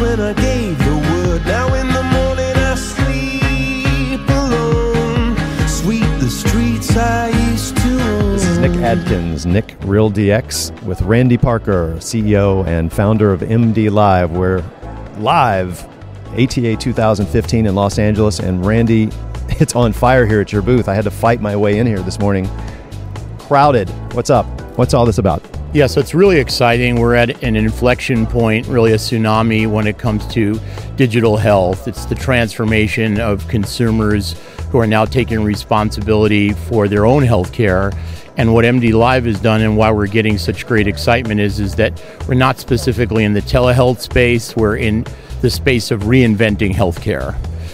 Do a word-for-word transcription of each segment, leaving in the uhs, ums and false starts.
when I gave the word. Now in the morning I sleep alone. Sweep the streets I used to own. This is Nick Adkins, Nick Real D X, with Randy Parker, C E O and founder of M D Live. We're live A T A two thousand fifteen in Los Angeles, and Randy, it's on fire here at your booth. I had to fight my way in here this morning. Crowded. What's up? What's all this about? Yeah, so it's really exciting. We're at an inflection point, really a tsunami when it comes to digital health. It's the transformation of consumers who are now taking responsibility for their own health care. And what M D Live has done, and why we're getting such great excitement, is, is that we're not specifically in the telehealth space. We're in the space of reinventing healthcare.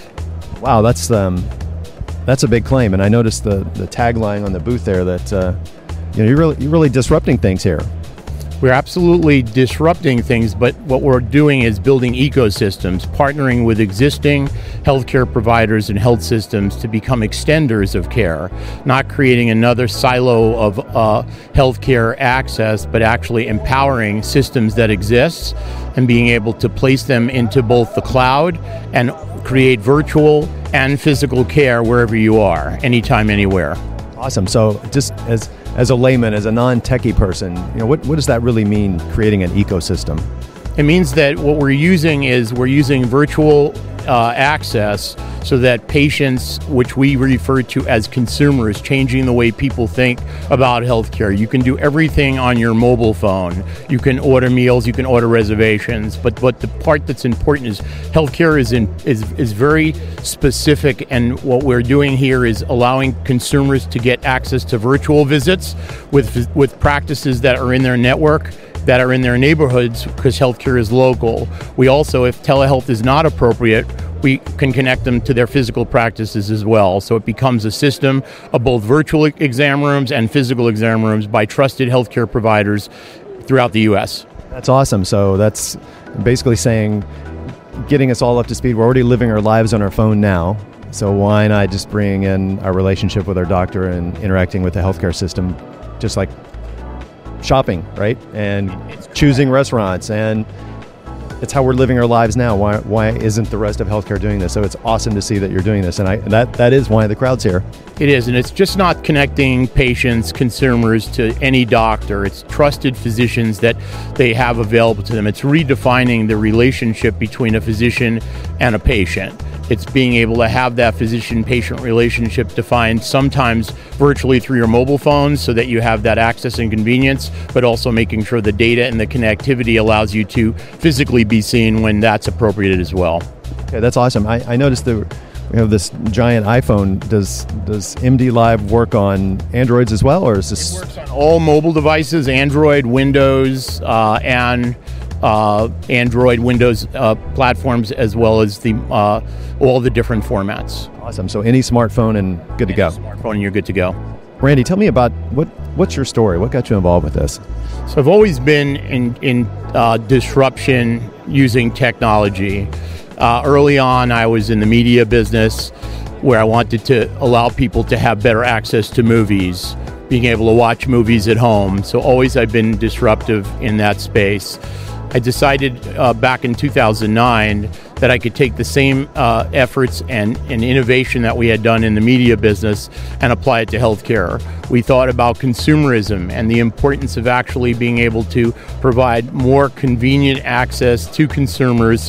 Wow, that's um, that's a big claim. And I noticed the, the tagline on the booth there that uh, you know, you're really, you're really disrupting things here. We're absolutely disrupting things, but what we're doing is building ecosystems, partnering with existing healthcare providers and health systems to become extenders of care, not creating another silo of uh, healthcare access, but actually empowering systems that exist and being able to place them into both the cloud and create virtual and physical care wherever you are, anytime, anywhere. Awesome. So just as as a layman, as a non-techie person, you know, what, what does that really mean, creating an ecosystem? It means that what we're using is we're using virtual uh, access so that patients, which we refer to as consumers, changing the way people think about healthcare. You can do everything on your mobile phone. You can order meals, you can order reservations, but but the part that's important is healthcare is in, is is very specific, and what we're doing here is allowing consumers to get access to virtual visits with with practices that are in their network, that are in their neighborhoods, because healthcare is local. We also, if telehealth is not appropriate, we can connect them to their physical practices as well. So it becomes a system of both virtual exam rooms and physical exam rooms by trusted healthcare providers throughout the U S. That's awesome. So that's basically saying, getting us all up to speed. We're already living our lives on our phone now. So why not just bring in our relationship with our doctor and interacting with the healthcare system, just like shopping, right? And choosing restaurants, and it's how we're living our lives now. Why why isn't the rest of healthcare doing this? So it's awesome to see that you're doing this, and I that that is why the crowd's here. It is, and it's just not connecting patients, consumers to any doctor. It's trusted physicians that they have available to them. It's redefining the relationship between a physician and a patient. It's being able to have that physician-patient relationship defined sometimes virtually through your mobile phones so that you have that access and convenience, but also making sure the data and the connectivity allows you to physically be seen when that's appropriate as well. Okay, that's awesome. I, I noticed that we have this giant iPhone. Does does M D Live work on Androids as well, or is this? It works on all mobile devices, Android, Windows, uh, and uh, Android, Windows uh, platforms, as well as the uh, all the different formats. Awesome. So any smartphone and good to Any go. Smartphone and you're good to go. Randy, tell me about what what's your story? What got you involved with this? So I've always been in in uh, disruption using technology. Uh, early on, I was in the media business, where I wanted to allow people to have better access to movies, being able to watch movies at home. So always I've been disruptive in that space. I decided uh, back in two thousand nine that I could take the same uh, efforts and, and innovation that we had done in the media business and apply it to healthcare. We thought about consumerism and the importance of actually being able to provide more convenient access to consumers.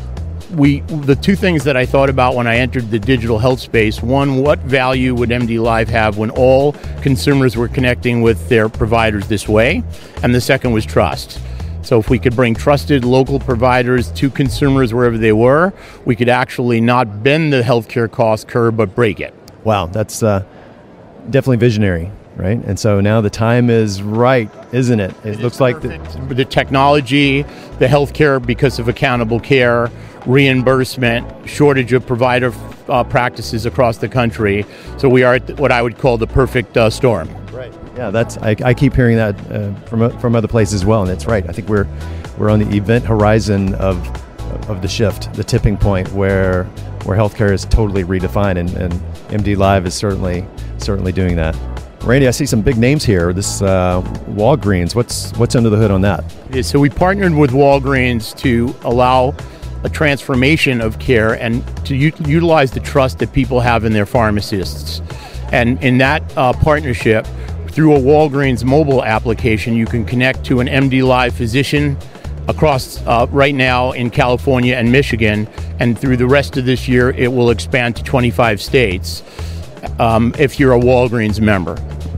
We, the two things that I thought about when I entered the digital health space: one, what value would M D Live have when all consumers were connecting with their providers this way? And the second was trust. So if we could bring trusted local providers to consumers wherever they were, we could actually not bend the healthcare cost curve, but break it. Wow, that's uh, definitely visionary, right? And so now the time is right, isn't it? It, it looks like the, the technology, the healthcare because of accountable care, reimbursement, shortage of provider uh, practices across the country. So we are at what I would call the perfect uh, storm. Right. Yeah, that's. I, I keep hearing that uh, from from other places as well, and that's right. I think we're we're on the event horizon of of the shift, the tipping point where where healthcare is totally redefined, and, and M D Live is certainly certainly doing that. Randy, I see some big names here. This uh, Walgreens. What's what's under the hood on that? Yeah, so we partnered with Walgreens to allow a transformation of care and to u- utilize the trust that people have in their pharmacists. And in that uh, partnership, through a Walgreens mobile application, you can connect to an M D Live physician across uh, right now in California and Michigan, and through the rest of this year, it will expand to twenty-five states um, if you're a Walgreens member.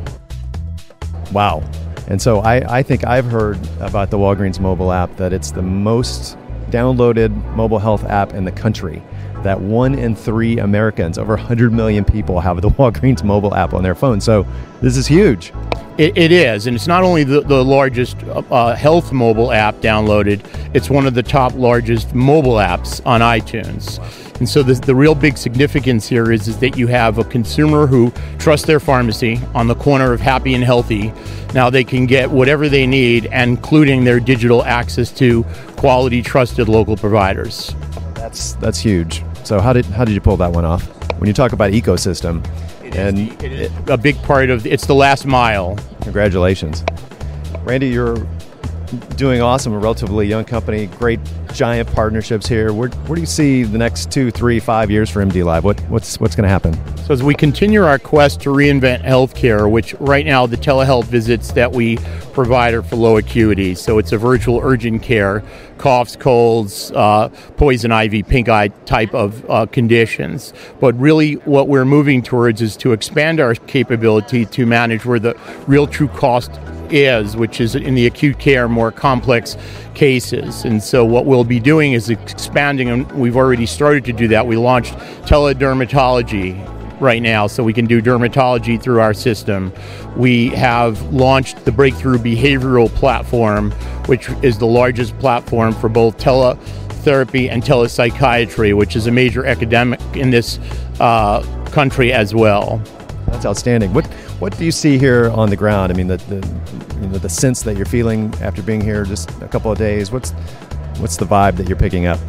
Wow. And so I, I think I've heard about the Walgreens mobile app that it's the most downloaded mobile health app in the country. That one in three Americans, over one hundred million people, have the Walgreens mobile app on their phone. So this is huge. It, it is, and it's not only the, the largest uh, health mobile app downloaded, it's one of the top largest mobile apps on iTunes. And so the, the real big significance here is, is that you have a consumer who trusts their pharmacy on the corner of happy and healthy. Now they can get whatever they need, including their digital access to quality, trusted local providers. That's that's huge. So how did how did you pull that one off? When you talk about ecosystem, It and is, the, it is a big part of it's the last mile. Congratulations, Randy. You're doing awesome. A relatively young company, great giant partnerships here. Where where do you see the next two, three, five years for M D Live? What what's what's going to happen? So as we continue our quest to reinvent healthcare, which right now the telehealth visits that we provide are for low acuity, so it's a virtual urgent care, coughs, colds, uh, poison ivy, pink eye type of uh, conditions. But really what we're moving towards is to expand our capability to manage where the real true cost is, which is in the acute care, more complex cases. And so what we'll be doing is expanding, and we've already started to do that. We launched teledermatology right now, so we can do dermatology through our system. We have launched the Breakthrough Behavioral Platform, which is the largest platform for both teletherapy and telepsychiatry, which is a major academic in this uh, country as well. That's outstanding. What what do you see here on the ground? I mean, the the, you know, the sense that you're feeling after being here just a couple of days. What's what's the vibe that you're picking up?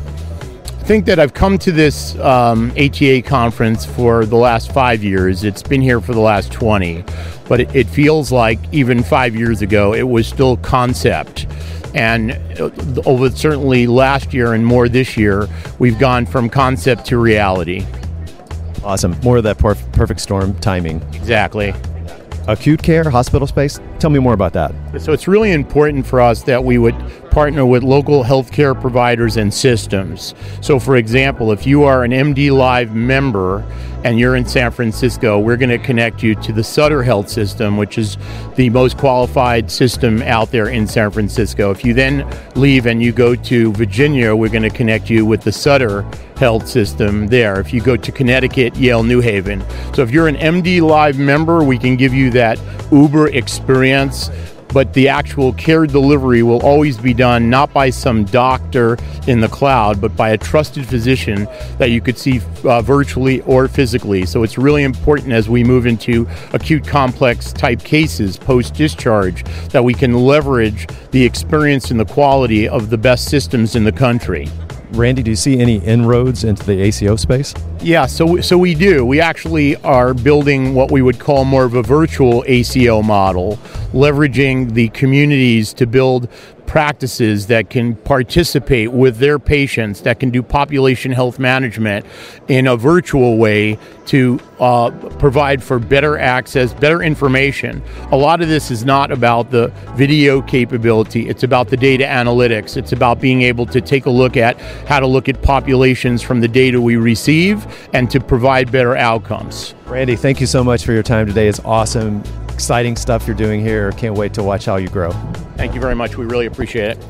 I think that I've come to this um, A T A conference for the last five years. It's been here for the last twenty, but it, it feels like even five years ago it was still concept. And over certainly last year and more this year, we've gone from concept to reality. Awesome. More of that perf- perfect storm timing. Exactly. Acute care, hospital space. Tell me more about that. So it's really important for us that we would partner with local healthcare providers and systems. So for example, if you are an M D Live member and you're in San Francisco, we're going to connect you to the Sutter Health System, which is the most qualified system out there in San Francisco. If you then leave and you go to Virginia, we're going to connect you with the Sutter Health System there. If you go to Connecticut, Yale New Haven. So if you're an M D Live member, we can give you that Uber experience, but the actual care delivery will always be done not by some doctor in the cloud, but by a trusted physician that you could see uh, virtually or physically. So it's really important as we move into acute complex type cases post-discharge that we can leverage the experience and the quality of the best systems in the country. Randy, do you see any inroads into the A C O space? Yeah, so so we do. We actually are building what we would call more of a virtual A C O model, leveraging the communities to build practices that can participate with their patients, that can do population health management in a virtual way to uh, provide for better access, better information. A lot of this is not about the video capability, it's about the data analytics. It's about being able to take a look at how to look at populations from the data we receive and to provide better outcomes. Randy, thank you so much for your time today. It's awesome, exciting stuff you're doing here. Can't wait to watch how you grow. Thank you very much. We really appreciate it.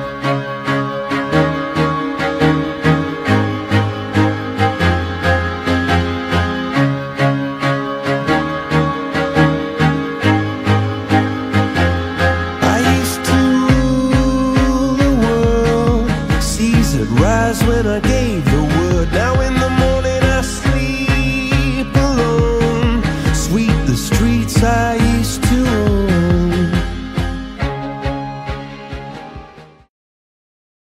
I used to rule the world, seas that rise when I gave